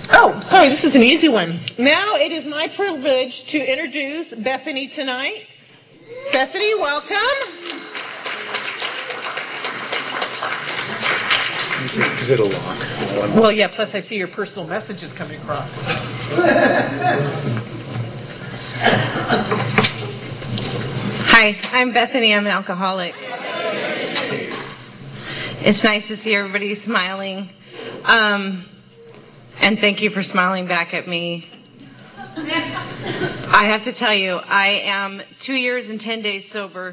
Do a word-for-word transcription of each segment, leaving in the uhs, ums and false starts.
Oh, sorry, this is an easy one. Now it is my privilege to introduce Bethany tonight. Bethany, welcome. Is it a lock? Well, yeah, plus I see your personal messages coming across. Hi, I'm Bethany. I'm an alcoholic. It's nice to see everybody smiling. Um, and thank you for smiling back at me. I have to tell you, I am two years and ten days sober.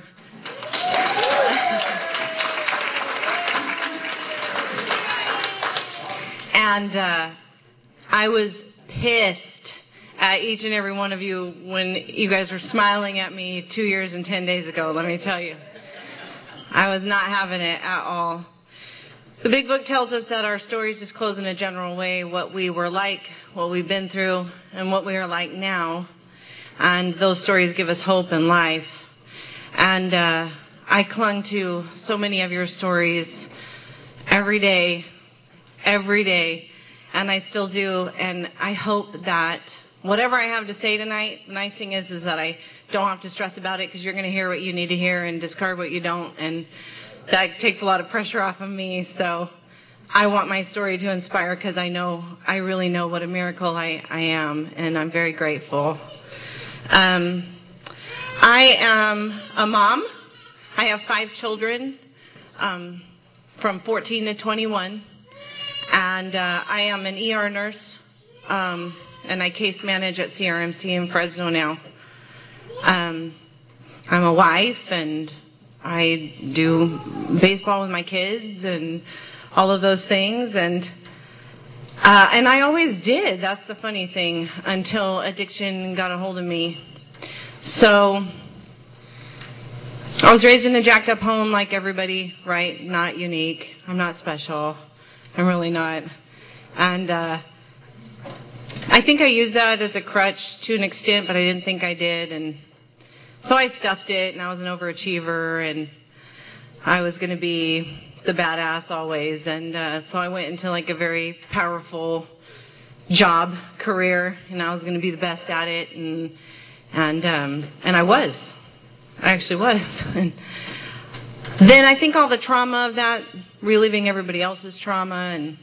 And uh, I was pissed at each and every one of you when you guys were smiling at me two years and ten days ago, let me tell you. I was not having it at all. The Big Book tells us that our stories disclose in a general way what we were like, what we've been through, and what we are like now. And those stories give us hope in life. And uh, I clung to so many of your stories every day, every day, and I still do. And I hope that whatever I have to say tonight, the nice thing is, is that I don't have to stress about it because you're going to hear what you need to hear and discard what you don't. And that takes a lot of pressure off of me. So I want my story to inspire because I know, I really know what a miracle I, I am, and I'm very grateful. Um, I am a mom. I have five children um, from fourteen to twenty-one, and uh, I am an E R nurse, um, and I case manage at C R M C in Fresno now. Um, I'm a wife, and I do baseball with my kids and all of those things, and uh, and I always did. That's the funny thing, until addiction got a hold of me. So I was raised in a jacked up home like everybody, right? Not unique. I'm not special. I'm really not. And uh, I think I used that as a crutch to an extent, but I didn't think I did, and so I stuffed it, and I was an overachiever, and I was going to be the badass always. And uh, so I went into like a very powerful job career, and I was going to be the best at it, and and um, and I was. I actually was. And then I think all the trauma of that, reliving everybody else's trauma, and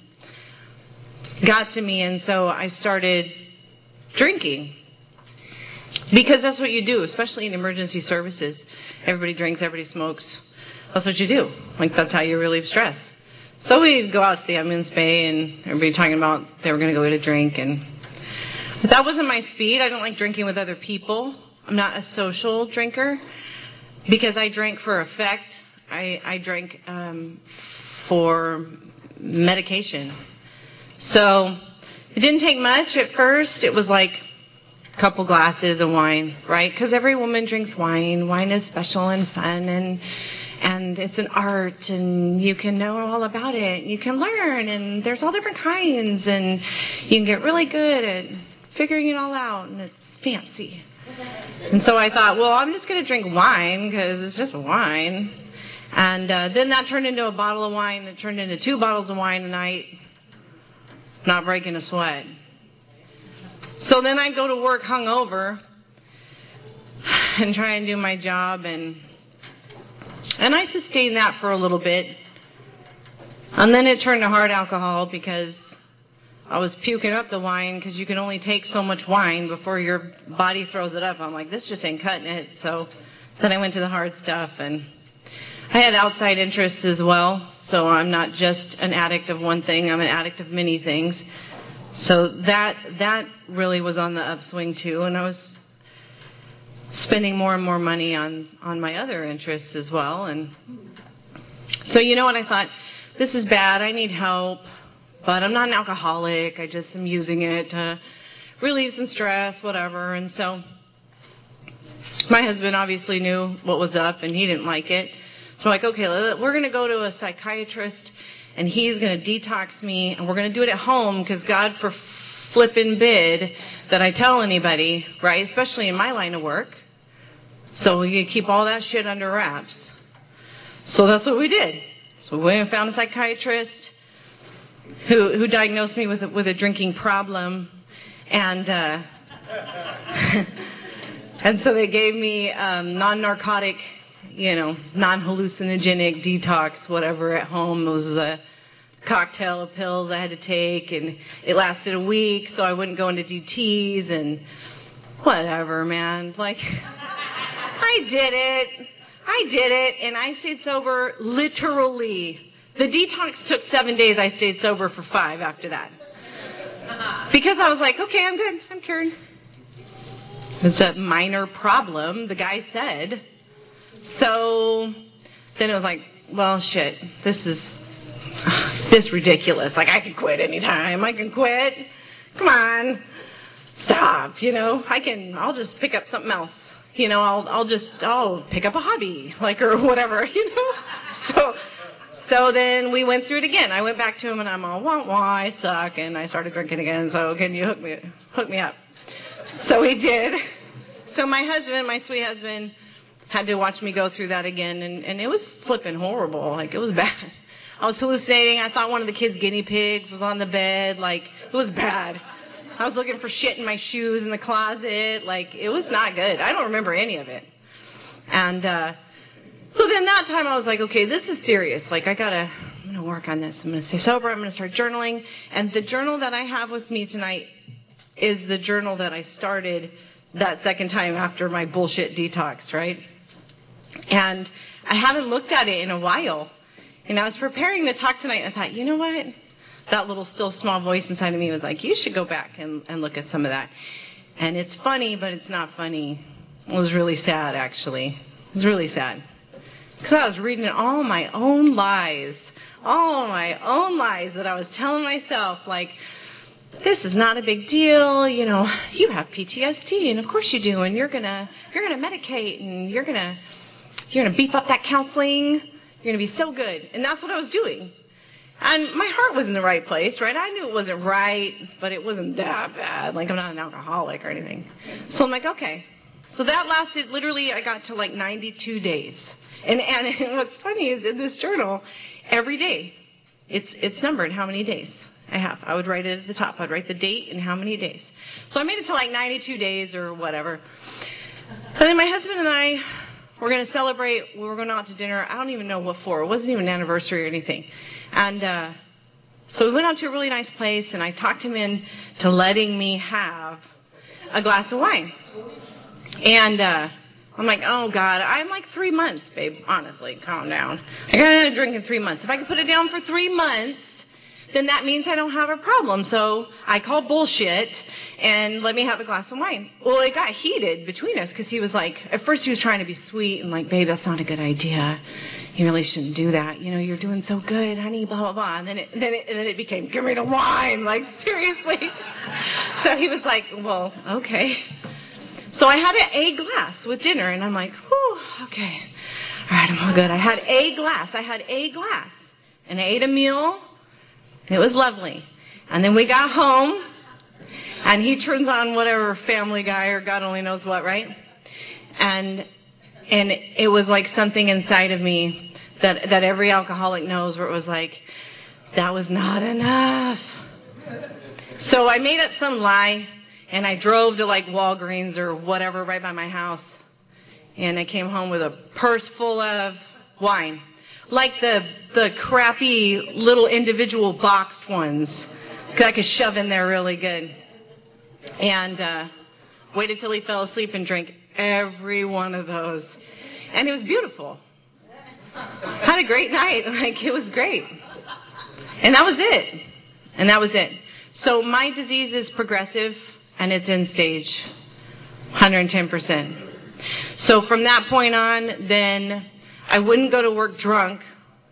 got to me, and so I started drinking. Because that's what you do, especially in emergency services. Everybody drinks, everybody smokes. That's what you do. Like, that's how you relieve stress. So we'd go out to the ambulance bay, and everybody talking about they were going to go get a drink. And but that wasn't my speed. I don't like drinking with other people. I'm not a social drinker because I drank for effect. I, I drank um, for medication. So it didn't take much at first. It was like couple glasses of wine, right? Because every woman drinks wine. Wine is special and fun, and and it's an art, and you can know all about it. You can learn, and there's all different kinds, and you can get really good at figuring it all out, and it's fancy. And so I thought, well, I'm just going to drink wine because it's just wine. And uh, then that turned into a bottle of wine. It turned into two bottles of wine a night, not breaking a sweat. So then I'd go to work hungover and try and do my job, and and I sustained that for a little bit. And then it turned to hard alcohol because I was puking up the wine because you can only take so much wine before your body throws it up. I'm like, this just ain't cutting it. So then I went to the hard stuff, and I had outside interests as well. So I'm not just an addict of one thing. I'm an addict of many things. So that that really was on the upswing too, and I was spending more and more money on, on my other interests as well. And so you know what, I thought, this is bad, I need help, but I'm not an alcoholic, I just am using it to relieve some stress, whatever. And so my husband obviously knew what was up, and he didn't like it. So I'm like, okay, we're going to go to a psychiatrist, and he's going to detox me, and we're going to do it at home, because God for flippin' bid that I tell anybody, right, especially in my line of work. So we keep all that shit under wraps. So that's what we did. So we went and found a psychiatrist. who who diagnosed me with a, with a drinking problem, and uh, and so they gave me um, non-narcotic, you know, non-hallucinogenic detox, whatever, at home. It was a cocktail of pills I had to take, and it lasted a week, so I wouldn't go into D Ts and whatever, man. Like, I did it. I did it, and I stayed sober literally. The detox took seven days. I stayed sober for five after that. Because I was like, okay, I'm good. I'm cured. It's a minor problem, the guy said. So then it was like, well, shit, this is this ridiculous. Like, I can quit anytime. I can quit. Come on. Stop, you know. I can, I'll just pick up something else. You know, I'll I'll just, I'll pick up a hobby, like, or whatever, you know. So so then we went through it again. I went back to him, and I'm all, wah, wah, I suck, and I started drinking again, so can you hook me, hook me up? So he did. So my husband, my sweet husband, had to watch me go through that again, and, and it was flipping horrible. Like, it was bad. I was hallucinating. I thought one of the kids' guinea pigs was on the bed. Like, it was bad. I was looking for shit in my shoes in the closet. Like, it was not good. I don't remember any of it. And uh, so then that time I was like, okay, this is serious. Like, I got to, I'm going to work on this. I'm going to stay sober. I'm going to start journaling. And the journal that I have with me tonight is the journal that I started that second time after my bullshit detox, right? And I haven't looked at it in a while. And I was preparing to talk tonight, and I thought, you know what? That little still small voice inside of me was like, you should go back and, and look at some of that. And it's funny, but it's not funny. It was really sad, actually. It was really sad. Because I was reading all my own lies. All my own lies that I was telling myself, like, this is not a big deal, you know, you have P T S D, and of course you do, and you're gonna you're gonna medicate, and you're gonna you're gonna beef up that counseling, you're gonna be so good. And that's what I was doing. And my heart was in the right place, right? I knew it wasn't right, but it wasn't that bad. Like, I'm not an alcoholic or anything. So I'm like, okay. So that lasted, literally, I got to like ninety-two days. And and what's funny is in this journal, every day, it's it's numbered how many days I have. I would write it at the top. I'd write the date and how many days. So I made it to like ninety-two days or whatever. And then my husband and I were going to celebrate. We were going out to dinner. I don't even know what for. It wasn't even an anniversary or anything. And uh, so we went out to a really nice place, and I talked him in to letting me have a glass of wine. And uh, I'm like, oh, God, I'm like three months, babe. Honestly, calm down. I got to drink in three months. If I can put it down for three months, then that means I don't have a problem. So I called bullshit and let me have a glass of wine. Well, it got heated between us because he was like, at first he was trying to be sweet and like, babe, that's not a good idea. You really shouldn't do that. You know, you're doing so good, honey, blah, blah, blah. And then it, then it, and then it became, give me the wine. Like, seriously. So he was like, well, okay. So I had a, a glass with dinner, and I'm like, whew, okay. All right, I'm all good. I had a glass. I had a glass. And I ate a meal. It was lovely. And then we got home, and he turns on whatever Family Guy or God only knows what, right? And and it was like something inside of me that, that every alcoholic knows, where it was like, that was not enough. So I made up some lie, and I drove to like Walgreens or whatever right by my house, and I came home with a purse full of wine. Like the the crappy little individual boxed ones that I could shove in there really good. And uh, waited till he fell asleep and drank every one of those. And it was beautiful. Had a great night. Like, it was great. And that was it. And that was it. So my disease is progressive, and it's in stage one hundred ten percent. So from that point on, then I wouldn't go to work drunk,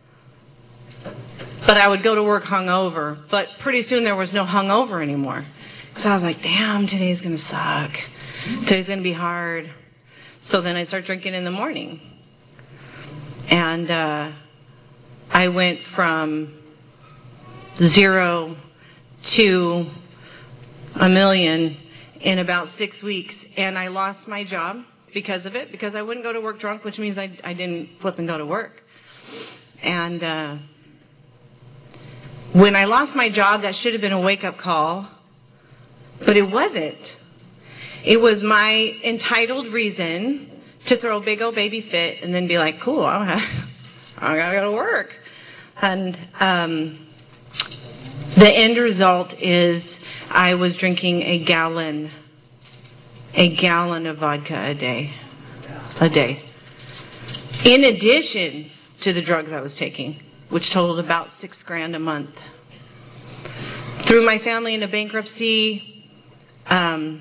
but I would go to work hungover. But pretty soon there was no hungover anymore. Because I was like, damn, today's going to suck. Today's going to be hard. So then I started drinking in the morning. And uh, I went from zero to a million in about six weeks. And I lost my job because of it, because I wouldn't go to work drunk, which means I, I didn't flip and go to work. And uh, When I lost my job, that should have been a wake-up call, but it wasn't. It was my entitled reason to throw a big old baby fit and then be like, cool, I gotta go to work. And um, the end result is I was drinking a gallon, a gallon of vodka a day, a day. In addition to the drugs I was taking, which totaled about six grand a month. Threw my family into bankruptcy. Um,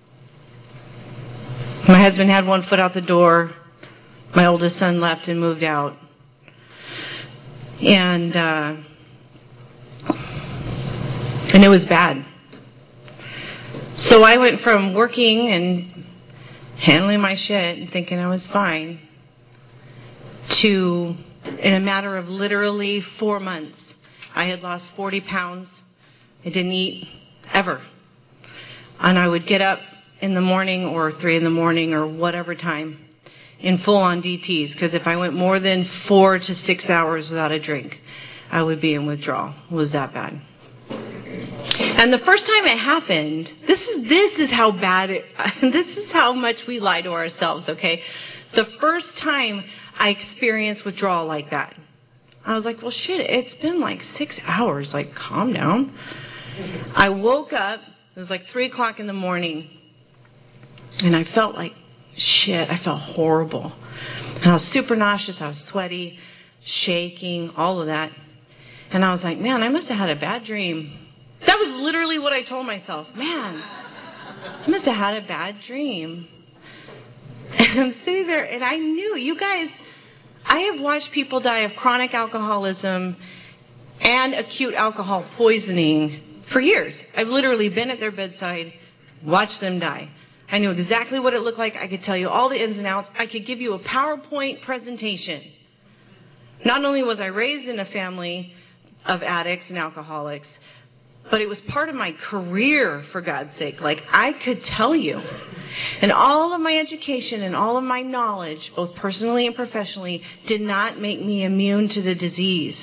my husband had one foot out the door. My oldest son left and moved out. And, uh, and it was bad. So I went from working and handling my shit and thinking I was fine to, in a matter of literally four months, I had lost forty pounds. I didn't eat ever. And I would get up in the morning or three in the morning or whatever time in full-on D Ts, because if I went more than four to six hours without a drink, I would be in withdrawal. It was that bad. And the first time it happened, this is this is how bad it, this is how much we lie to ourselves, okay? The first time I experienced withdrawal like that, I was like, well, shit, it's been like six hours. Like, calm down. I woke up. It was like three o'clock in the morning, and I felt like shit. I felt horrible. And I was super nauseous. I was sweaty, shaking, all of that. And I was like, man, I must have had a bad dream. That was literally what I told myself. Man, I must have had a bad dream. And I'm sitting there, and I knew, you guys, I have watched people die of chronic alcoholism and acute alcohol poisoning for years. I've literally been at their bedside, watched them die. I knew exactly what it looked like. I could tell you all the ins and outs. I could give you a PowerPoint presentation. Not only was I raised in a family of addicts and alcoholics, but it was part of my career, for God's sake. Like, I could tell you. And all of my education and all of my knowledge, both personally and professionally, did not make me immune to the disease.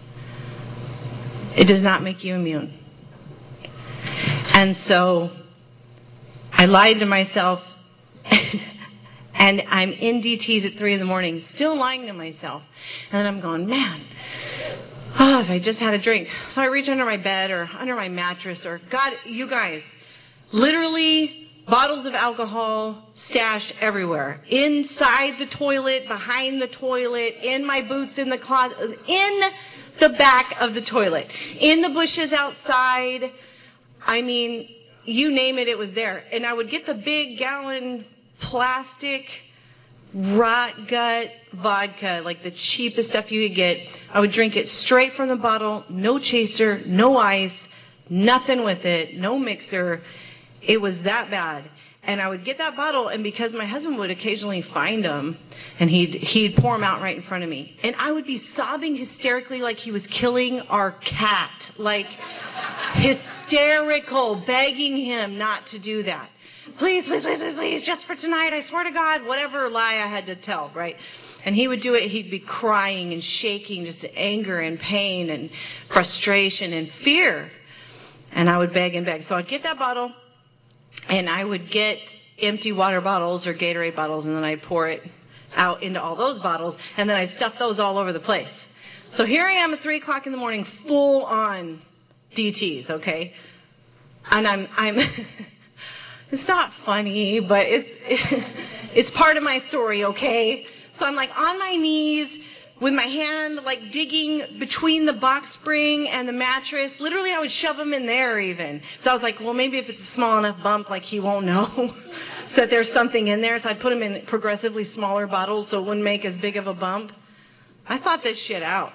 It does not make you immune. And so I lied to myself, and I'm in D Ts at three in the morning, still lying to myself. And then I'm going, man, oh, if I just had a drink. So I reach under my bed or under my mattress or, God, you guys, literally bottles of alcohol stashed everywhere. Inside the toilet, behind the toilet, in my boots in the closet, in the back of the toilet, in the bushes outside. I mean, you name it, it was there. And I would get the big gallon plastic rot gut vodka, like the cheapest stuff you could get. I would drink it straight from the bottle, no chaser, no ice, nothing with it, no mixer. It was that bad. And I would get that bottle, and because my husband would occasionally find them, and he'd he'd pour them out right in front of me, and I would be sobbing hysterically like he was killing our cat, like hysterical, begging him not to do that. Please, please, please, please, please, just for tonight, I swear to God, whatever lie I had to tell, right? And he would do it, he'd be crying and shaking, just anger and pain and frustration and fear. And I would beg and beg. So I'd get that bottle, and I would get empty water bottles or Gatorade bottles, and then I'd pour it out into all those bottles, and then I'd stuff those all over the place. So here I am at three o'clock in the morning, full on D Ts, okay? And I'm, I'm, it's not funny, but it's, it's part of my story, okay? So I'm like on my knees with my hand like digging between the box spring and the mattress. Literally, I would shove them in there even. So I was like, well, maybe if it's a small enough bump, like he won't know that there's something in there. So I'd put them in progressively smaller bottles so it wouldn't make as big of a bump. I thought this shit out.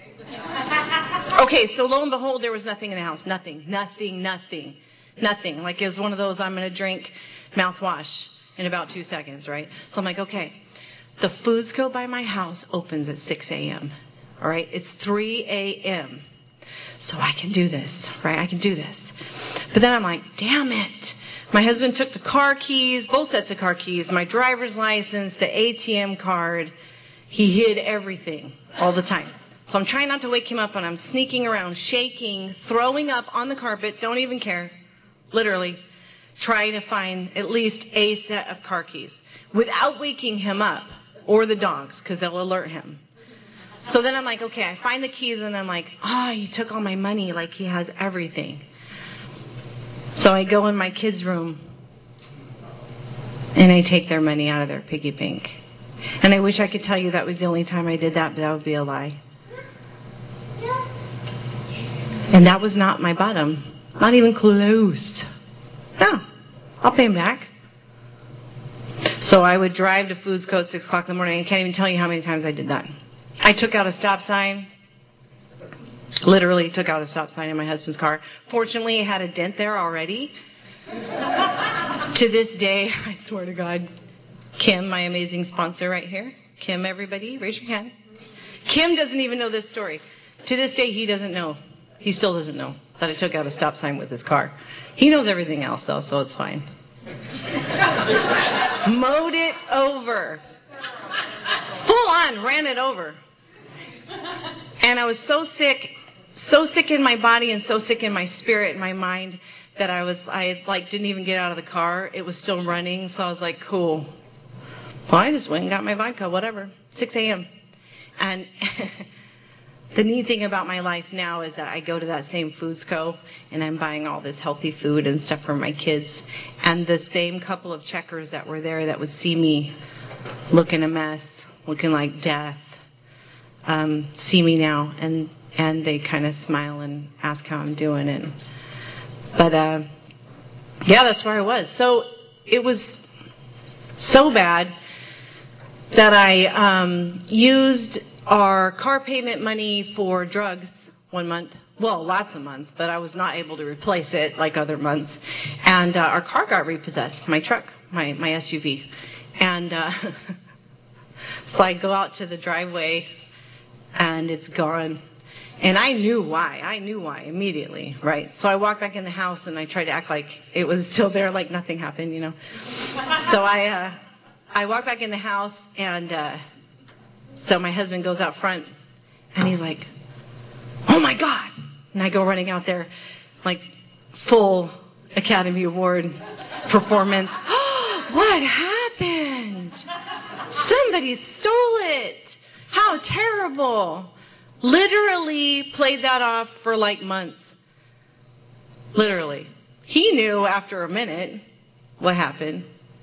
Okay, so lo and behold, there was nothing in the house. Nothing, nothing, nothing, nothing. Like it was one of those, I'm going to drink mouthwash in about two seconds, right? So I'm like, okay. The Foods Co. by my house opens at six a.m., all right? It's three a.m., so I can do this, right? I can do this. But then I'm like, damn it. My husband took the car keys, both sets of car keys, my driver's license, the A T M card. He hid everything all the time. So I'm trying not to wake him up, and I'm sneaking around, shaking, throwing up on the carpet, don't even care, literally, trying to find at least a set of car keys without waking him up or the dogs, because they'll alert him. So then I'm like, okay, I find the keys, and I'm like, ah, oh, he took all my money, like he has everything. So I go in my kids' room, and I take their money out of their piggy bank. And I wish I could tell you that was the only time I did that, but that would be a lie. And that was not my bottom. Not even close. No. I'll pay him back. So I would drive to Foods Co. at six o'clock in the morning. I can't even tell you how many times I did that. I took out a stop sign. Literally took out a stop sign in my husband's car. Fortunately, it had a dent there already. To this day, I swear to God, Kim, my amazing sponsor right here. Kim, everybody, raise your hand. Kim doesn't even know this story. To this day, he doesn't know. He still doesn't know that I took out a stop sign with his car. He knows everything else, though, so it's fine. Mowed it over. Full on, ran it over. And I was so sick, so sick in my body and so sick in my spirit and my mind that I was, I like didn't even get out of the car. It was still running, so I was like, cool. So I just went and got my vodka, whatever, six a.m. And the neat thing about my life now is that I go to that same Foods Co. and I'm buying all this healthy food and stuff for my kids. And the same couple of checkers that were there that would see me looking a mess, looking like death, um, see me now, and, and they kind of smile and ask how I'm doing. And But, uh, yeah, that's where I was. So it was so bad that I um, used our car payment money for drugs one month. Well, lots of months, but I was not able to replace it like other months. And uh, our car got repossessed, my truck, my, my S U V. And uh, so I go out to the driveway, and it's gone. And I knew why. I knew why immediately, right? So I walked back in the house, and I tried to act like it was still there, like nothing happened, you know. So I uh, I walked back in the house, and uh, so my husband goes out front, and he's like, oh, my God. And I go running out there, like full Academy Award performance. What happened? Somebody stole it. How terrible. Literally played that off for like months. Literally. He knew after a minute what happened.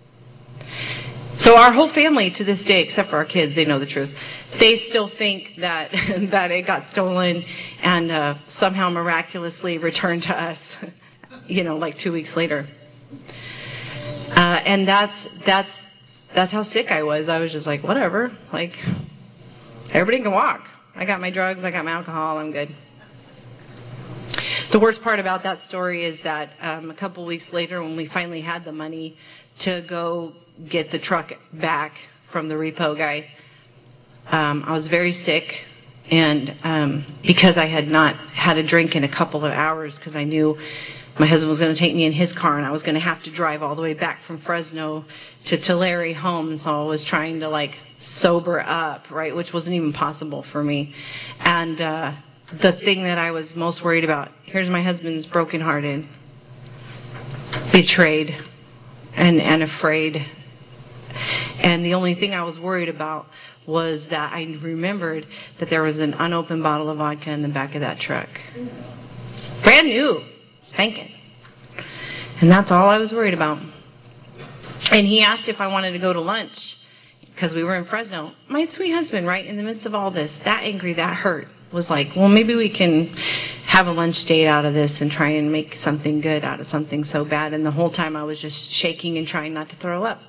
So our whole family to this day, except for our kids, they know the truth. They still think that that it got stolen and uh, somehow miraculously returned to us, you know, like two weeks later. Uh, and that's that's that's how sick I was. I was just like, whatever. Like, everybody can walk. I got my drugs, I got my alcohol, I'm good. The worst part about that story is that um, a couple weeks later, when we finally had the money to go get the truck back from the repo guy, um, I was very sick. And um, because I had not had a drink in a couple of hours, because I knew my husband was going to take me in his car, and I was going to have to drive all the way back from Fresno to Tulare home, so I was trying to, like, sober up, right, which wasn't even possible for me. And uh, the thing that I was most worried about, here's my husband's brokenhearted, betrayed, and, and afraid. And the only thing I was worried about was that I remembered that there was an unopened bottle of vodka in the back of that truck. Brand new, spanking. And that's all I was worried about. And he asked if I wanted to go to lunch, because we were in Fresno. My sweet husband, right, in the midst of all this, that angry, that hurt, was like, well, maybe we can have a lunch date out of this and try and make something good out of something so bad. And the whole time I was just shaking and trying not to throw up.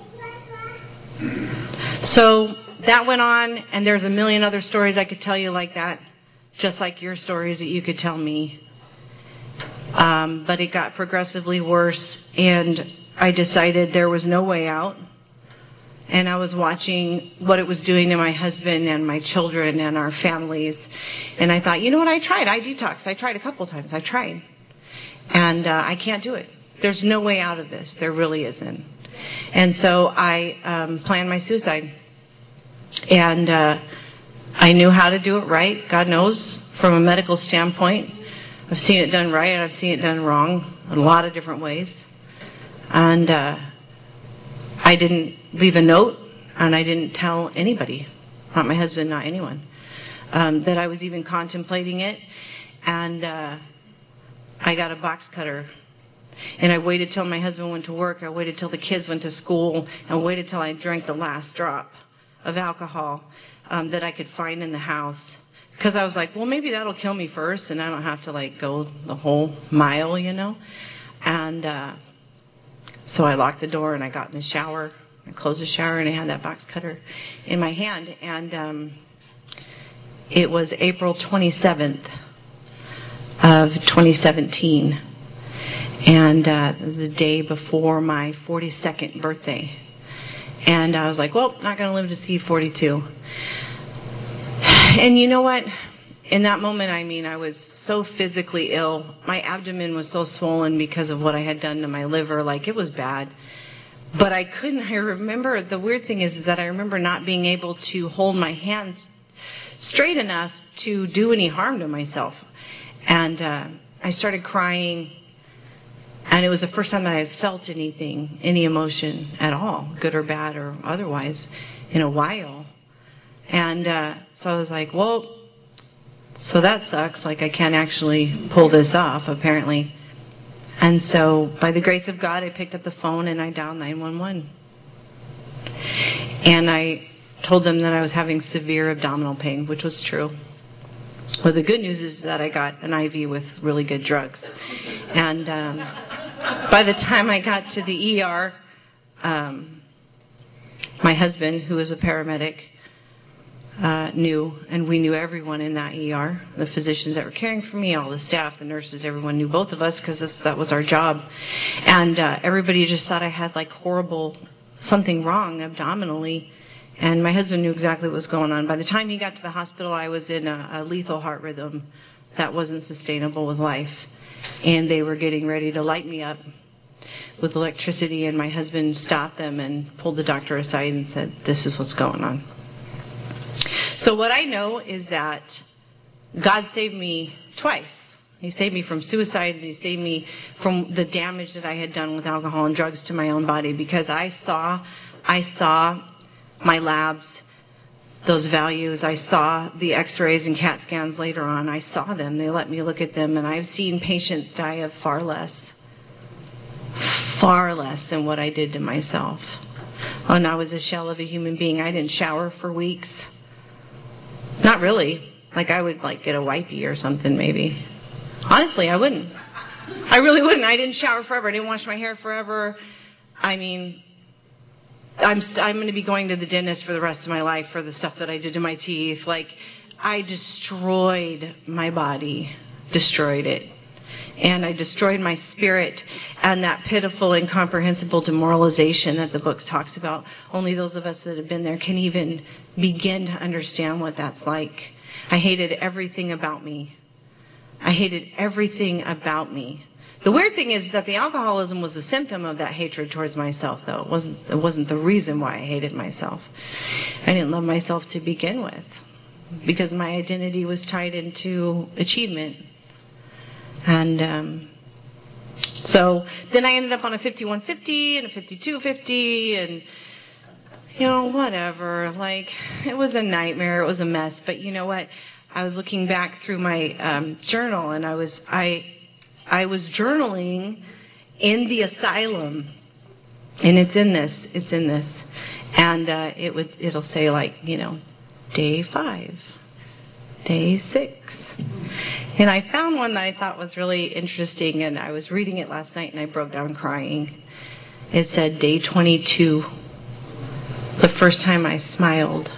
So that went on, and there's a million other stories I could tell you like that, just like your stories that you could tell me. Um, but it got progressively worse, and I decided there was no way out. And I was watching what it was doing to my husband and my children and our families. And I thought, you know what, I tried. I detoxed. I tried a couple times. I tried. And uh, I can't do it. There's no way out of this. There really isn't. And so I um, planned my suicide. And uh, I knew how to do it right, God knows, from a medical standpoint. I've seen it done right and I've seen it done wrong in a lot of different ways. And uh, I didn't leave a note, and I didn't tell anybody, not my husband, not anyone, um, that I was even contemplating it. And uh, I got a box cutter. And I waited till my husband went to work. I waited till the kids went to school, and waited till I drank the last drop of alcohol um, that I could find in the house. Because I was like, well, maybe that'll kill me first, and I don't have to, like, go the whole mile, you know. And uh, so I locked the door, and I got in the shower. I closed the shower, and I had that box cutter in my hand. And um, it was April twenty-seventh of twenty seventeen. And uh, it was the day before my forty-second birthday. And I was like, well, not going to live to see forty-two. And you know what? In that moment, I mean, I was so physically ill. My abdomen was so swollen because of what I had done to my liver. Like, it was bad. But I couldn't, I remember, the weird thing is, is that I remember not being able to hold my hands straight enough to do any harm to myself. And uh, I started crying. And it was the first time that I had felt anything, any emotion at all, good or bad or otherwise, in a while. And uh, so I was like, well, so that sucks. Like, I can't actually pull this off, apparently. And so, by the grace of God, I picked up the phone and I dialed nine one one. And I told them that I was having severe abdominal pain, which was true. Well, the good news is that I got an I V with really good drugs. And um, by the time I got to the E R, um, my husband, who was a paramedic, uh, knew, and we knew everyone in that E R, the physicians that were caring for me, all the staff, the nurses, everyone knew both of us because that was our job. And uh, everybody just thought I had like horrible, something wrong abdominally. And my husband knew exactly what was going on. By the time he got to the hospital, I was in a, a lethal heart rhythm that wasn't sustainable with life. And they were getting ready to light me up with electricity, and my husband stopped them and pulled the doctor aside and said, this is what's going on. So what I know is that God saved me twice. He saved me from suicide, and He saved me from the damage that I had done with alcohol and drugs to my own body, because I saw, I saw my labs, those values. I saw the x-rays and CAT scans later on. I saw them. They let me look at them, and I've seen patients die of far less, far less than what I did to myself. And I was a shell of a human being. I didn't shower for weeks. Not really. Like, I would, like, get a wipey or something, maybe. Honestly, I wouldn't. I really wouldn't. I didn't shower forever. I didn't wash my hair forever. I mean, I'm I'm going to be going to the dentist for the rest of my life for the stuff that I did to my teeth. Like, I destroyed my body, destroyed it. And I destroyed my spirit, and that pitiful, incomprehensible demoralization that the book talks about. Only those of us that have been there can even begin to understand what that's like. I hated everything about me. I hated everything about me. The weird thing is that the alcoholism was a symptom of that hatred towards myself, though. It wasn't, it wasn't the reason why I hated myself. I didn't love myself to begin with, because my identity was tied into achievement. And um, so then I ended up on a fifty-one fifty and a fifty-two fifty, and, you know, whatever. Like, it was a nightmare. It was a mess. But you know what? I was looking back through my um, journal, and I was I I was journaling in the asylum, and it's in this. It's in this, and uh, it would it'll say, like, you know, day five, day six. And I found one that I thought was really interesting, and I was reading it last night, and I broke down crying. It said, day twenty-two, the first time I smiled.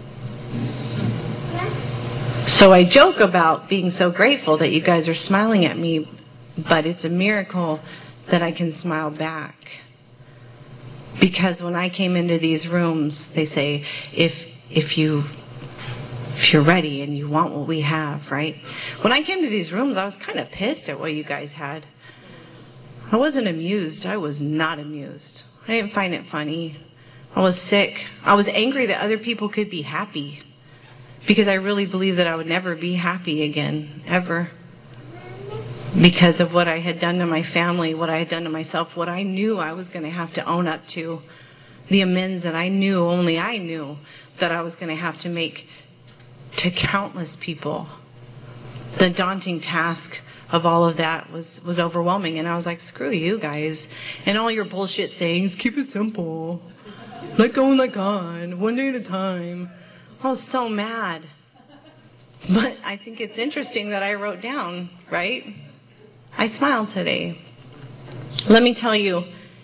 So I joke about being so grateful that you guys are smiling at me, but it's a miracle that I can smile back. Because when I came into these rooms, they say, if if you... if you're ready and you want what we have, right? When I came to these rooms, I was kind of pissed at what you guys had. I wasn't amused. I was not amused. I didn't find it funny. I was sick. I was angry that other people could be happy. because I really believed that I would never be happy again, ever. Because of what I had done to my family, what I had done to myself, what I knew I was going to have to own up to, the amends that I knew, only I knew, that I was going to have to make to countless people. The daunting task of all of that was, was overwhelming. And I was like, screw you guys. And all your bullshit sayings, keep it simple. Let go and let God, one day at a time. I was so mad. But I think it's interesting that I wrote down, right? I smiled today. Let me tell you,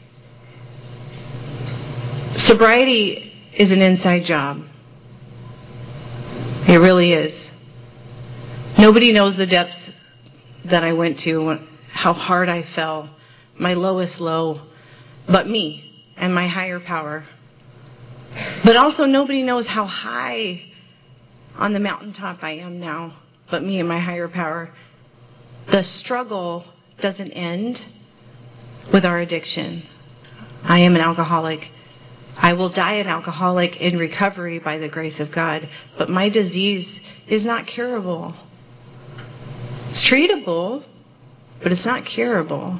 sobriety is an inside job. It really is. Nobody knows the depths that I went to, how hard I fell, my lowest low, but me and my higher power. But also nobody knows how high on the mountaintop I am now, but me and my higher power. The struggle doesn't end with our addiction. I am an alcoholic. I will die an alcoholic in recovery by the grace of God, but my disease is not curable. It's treatable, but it's not curable.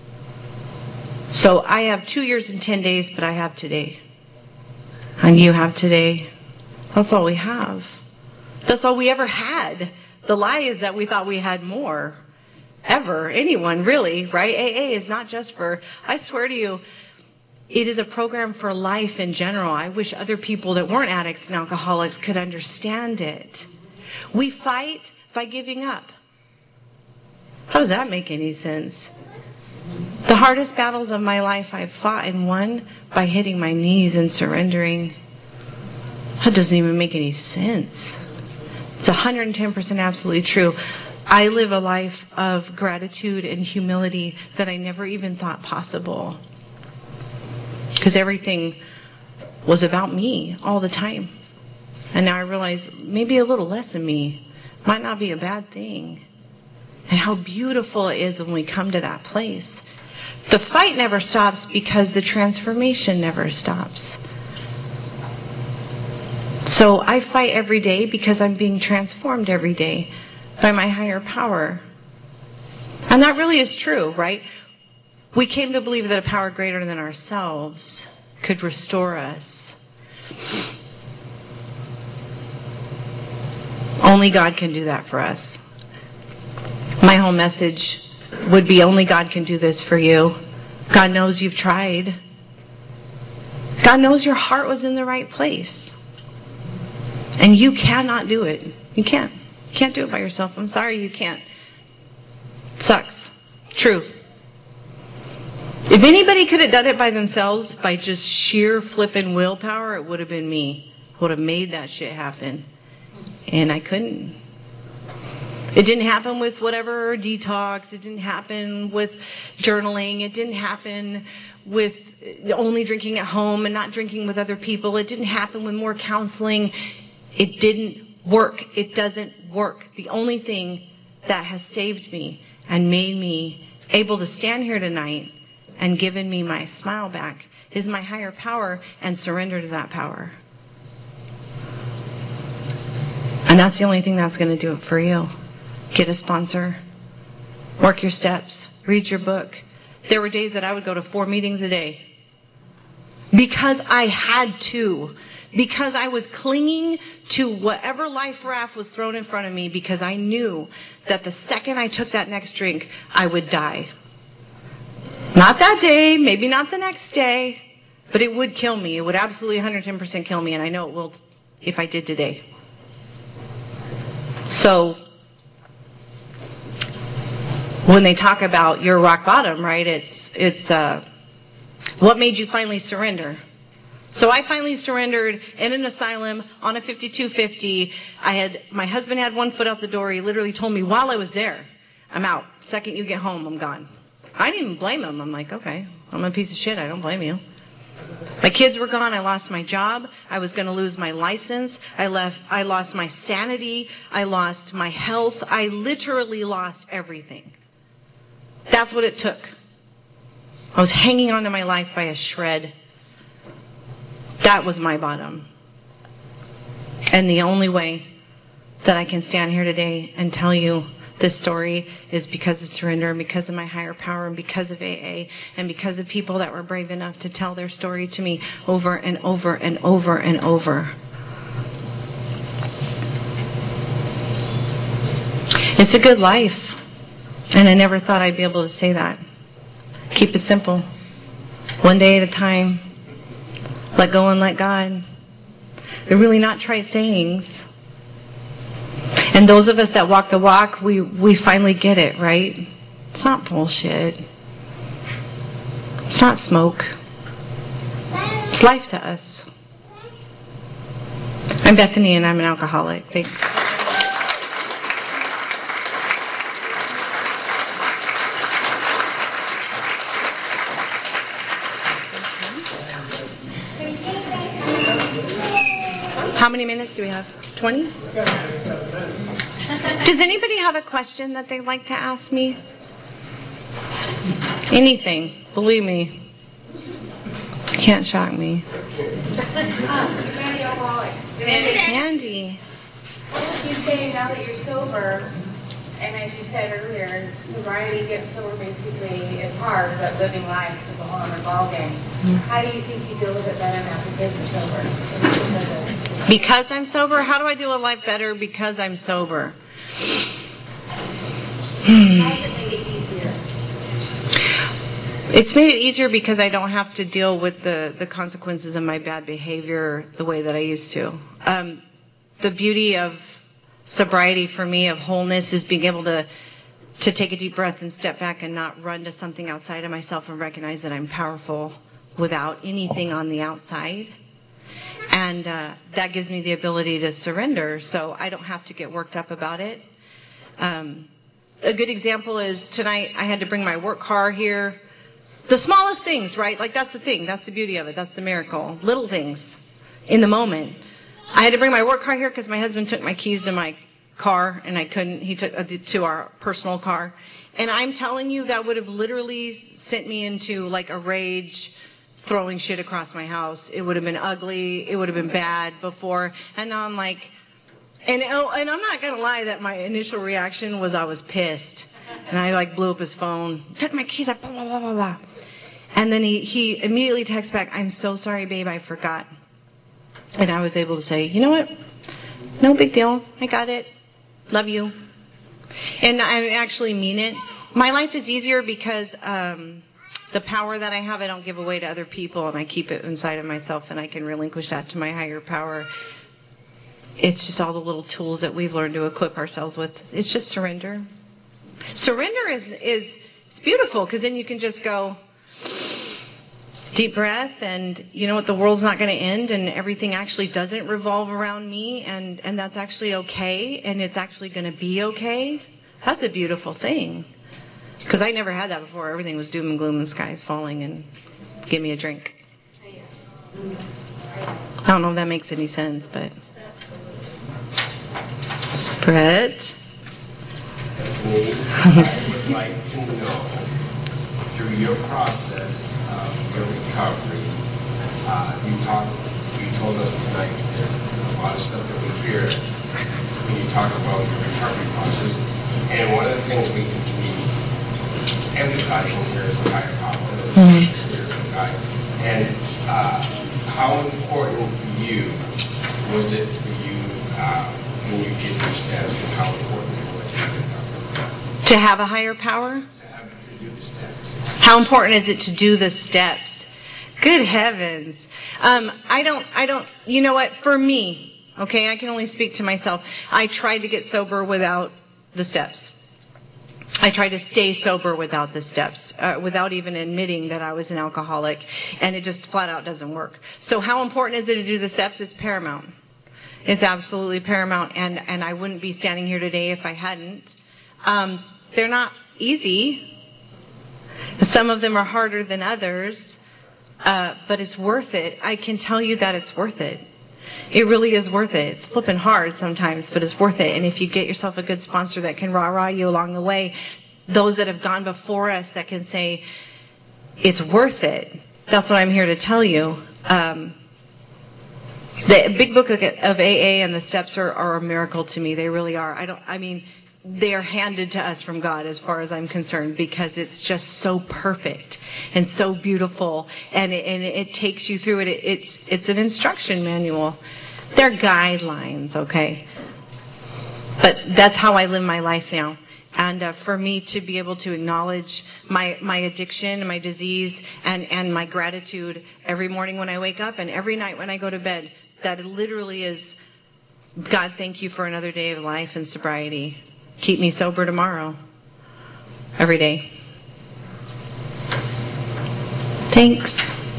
So I have two years and ten days, but I have today. And you have today. That's all we have. That's all we ever had. The lie is that we thought we had more. Ever. Anyone, really, right? A A is not just for, I swear to you, it is a program for life in general. I wish other people that weren't addicts and alcoholics could understand it. We fight by giving up. How does that make any sense? The hardest battles of my life I've fought and won by hitting my knees and surrendering. That doesn't even make any sense. It's one hundred ten percent absolutely true. I live a life of gratitude and humility that I never even thought possible. Because everything was about me all the time. And now I realize maybe a little less of me might not be a bad thing. And how beautiful it is when we come to that place. The fight never stops because the transformation never stops. So I fight every day because I'm being transformed every day by my higher power. And that really is true, right? We came to believe that a power greater than ourselves could restore us. Only God can do that for us. My whole message would be only God can do this for you. God knows you've tried. God knows your heart was in the right place. And you cannot do it. You can't. You can't do it by yourself. I'm sorry, you can't. Sucks. True. If anybody could have done it by themselves, by just sheer flipping willpower, it would have been me. I would have made that shit happen. And I couldn't. It didn't happen with whatever detox. It didn't happen with journaling. It didn't happen with only drinking at home and not drinking with other people. It didn't happen with more counseling. It didn't work. It doesn't work. The only thing that has saved me and made me able to stand here tonight and given me my smile back is my higher power and surrender to that power. And that's the only thing that's going to do it for you. Get a sponsor. Work your steps. Read your book. There were days that I would go to four meetings a day. Because I had to. Because I was clinging to whatever life raft was thrown in front of me because I knew that the second I took that next drink, I would die. Not that day, maybe not the next day, but it would kill me. It would absolutely one hundred ten percent kill me, and I know it will if I did today. So, when they talk about your rock bottom, right, it's, it's uh, what made you finally surrender? So I finally surrendered in an asylum on a fifty-two fifty. I had, my husband had one foot out the door. He literally told me while I was there, I'm out. Second you get home, I'm gone. I didn't even blame him. I'm like, okay, I'm a piece of shit. I don't blame you. My kids were gone. I lost my job. I was going to lose my license. I left. I lost my sanity. I lost my health. I literally lost everything. That's what it took. I was hanging on to my life by a shred. That was my bottom. And the only way that I can stand here today and tell you this story is because of surrender and because of my higher power and because of A A and because of people that were brave enough to tell their story to me over and over and over and over. It's a good life. And I never thought I'd be able to say that. Keep it simple. One day at a time. Let go and let God. They're really not trite sayings. And those of us that walk the walk, we, we finally get it, right? It's not bullshit. It's not smoke. It's life to us. I'm Bethany and I'm an alcoholic. Thanks. How many minutes do we have? twenty? Does anybody have a question that they'd like to ask me? Anything. Believe me. Can't shock me. Andy. What would you say now that you're sober, and as you said earlier, sobriety gets sober basically is hard, but living life is a whole other ballgame. Mm-hmm. How do you think you deal with it better now because you're sober? Because I'm sober? How do I deal with life better because I'm sober? Hmm. How does it make it easier? It's made it easier because I don't have to deal with the, the consequences of my bad behavior the way that I used to. Um, the beauty of sobriety for me, of wholeness, is being able to to take a deep breath and step back and not run to something outside of myself and recognize that I'm powerful without anything on the outside. And uh, that gives me the ability to surrender, so I don't have to get worked up about it. Um, a good example is tonight I had to bring my work car here. The smallest things, right? Like, that's the thing. That's the beauty of it. That's the miracle. Little things in the moment. I had to bring my work car here because my husband took my keys to my car, and I couldn't. He took uh, to our personal car. And I'm telling you, that would have literally sent me into, like, a rage, throwing shit across my house. It would have been ugly. It would have been bad before. And now I'm like, and oh, and I'm not going to lie that my initial reaction was I was pissed. And I, like, blew up his phone. Took my keys, like, blah, blah, blah, blah, blah. And then he, he immediately texts back, "I'm so sorry, babe, I forgot." And I was able to say, "You know what? No big deal. I got it. Love you." And I actually mean it. My life is easier because um, the power that I have, I don't give away to other people, and I keep it inside of myself, and I can relinquish that to my higher power. It's just all the little tools that we've learned to equip ourselves with. It's just surrender. Surrender is is it's beautiful, because then you can just go deep breath, and you know what, the world's not going to end, and everything actually doesn't revolve around me, and, and that's actually okay, and it's actually going to be okay. That's a beautiful thing, because I never had that before. Everything was doom and gloom and skies falling, and give me a drink. I don't know if that makes any sense, but Brett? I would like to know, through your process of your recovery, uh, you talked, you told us tonight that a lot of stuff that we hear when you talk about your recovery process, and one of the things we, we emphasize in here is the higher power, the mm-hmm. spiritual guide. And uh, how important for you was it for you uh, when you get your steps, and how important it was for you? To have a higher power? To have to do the steps. How important is it to do the steps? Good heavens. Um, I don't, I don't, you know what, for me, okay, I can only speak to myself. I tried to get sober without the steps. I tried to stay sober without the steps, uh, without even admitting that I was an alcoholic, and it just flat out doesn't work. So how important is it to do the steps? It's paramount. It's absolutely paramount, and, and I wouldn't be standing here today if I hadn't. Um, they're not easy. Some of them are harder than others, uh, but it's worth it. I can tell you that it's worth it. It really is worth it. It's flipping hard sometimes, but it's worth it. And if you get yourself a good sponsor that can rah-rah you along the way, those that have gone before us that can say, it's worth it. That's what I'm here to tell you. Um, The big book of A A and the steps are, are a miracle to me. They really are. I don't. I mean, they are handed to us from God, as far as I'm concerned, because it's just so perfect and so beautiful, and it, and it takes you through it. it. It's it's an instruction manual. They're guidelines, okay. But that's how I live my life now. And uh, for me to be able to acknowledge my, my addiction, my disease, and, and my gratitude every morning when I wake up and every night when I go to bed, that it literally is, God, thank you for another day of life and sobriety. Keep me sober tomorrow. Every day. Thanks.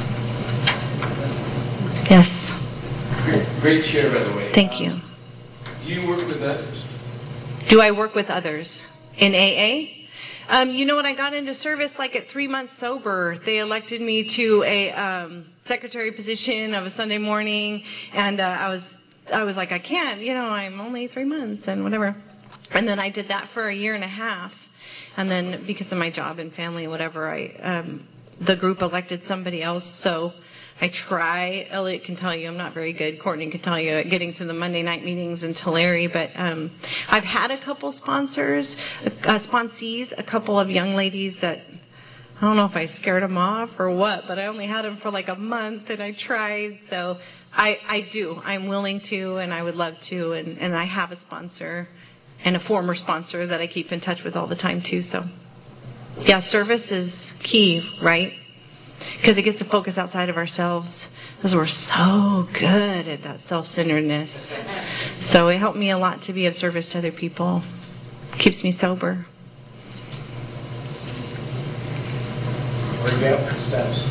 Yes. Great, great share, by the way. Thank um, you. Do you work with others? Do I work with others? In A A? Um, you know, when I got into service, like at three months sober, they elected me to a um, secretary position of a Sunday morning, and uh, I was, I was like, I can't, you know, I'm only three months and whatever. And then I did that for a year and a half, and then because of my job and family and whatever, I, um, the group elected somebody else. So I try. Elliot can tell you I'm not very good. Courtney can tell you at getting to the Monday night meetings in Tulare. But um, I've had a couple sponsors, uh, sponsees, a couple of young ladies that I don't know if I scared them off or what, but I only had them for like a month, and I tried. So I, I do. I'm willing to, and I would love to, and, and I have a sponsor and a former sponsor that I keep in touch with all the time too. So yeah, service is key, right? Because it gets to focus outside of ourselves, because we're so good at that self-centeredness. So it helped me a lot to be of service to other people. Keeps me sober. Where you at with steps?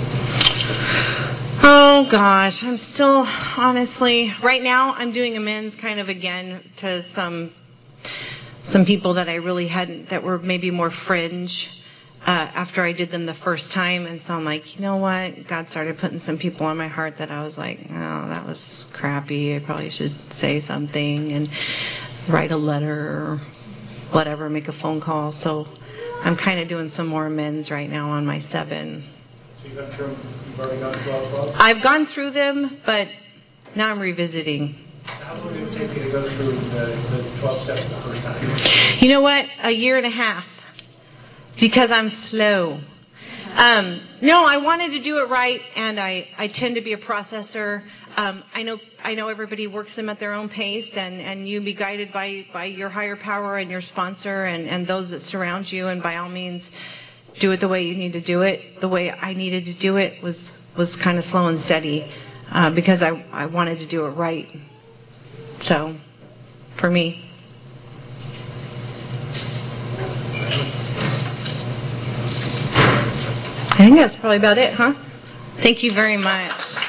Oh gosh, I'm still, honestly, right now I'm doing amends kind of again to some some people that I really hadn't, that were maybe more fringe. Uh, after I did them the first time, and so I'm like, you know what? God started putting some people on my heart that I was like, oh, that was crappy. I probably should say something and write a letter or whatever, make a phone call. So I'm kind of doing some more amends right now on my seven. So you've, gone through, you've already gone through all twelve? I've gone through them, but now I'm revisiting. How long did it take you to go through the, the twelve steps the first time? You know what? A year and a half. Because I'm slow. Um, no, I wanted to do it right, and I, I tend to be a processor. Um, I know I know everybody works them at their own pace, and, and you be guided by, by your higher power and your sponsor and, and those that surround you, and by all means, do it the way you need to do it. The way I needed to do it was, was kind of slow and steady, uh, because I, I wanted to do it right. So, for me. I think that's probably about it, huh? Thank you very much.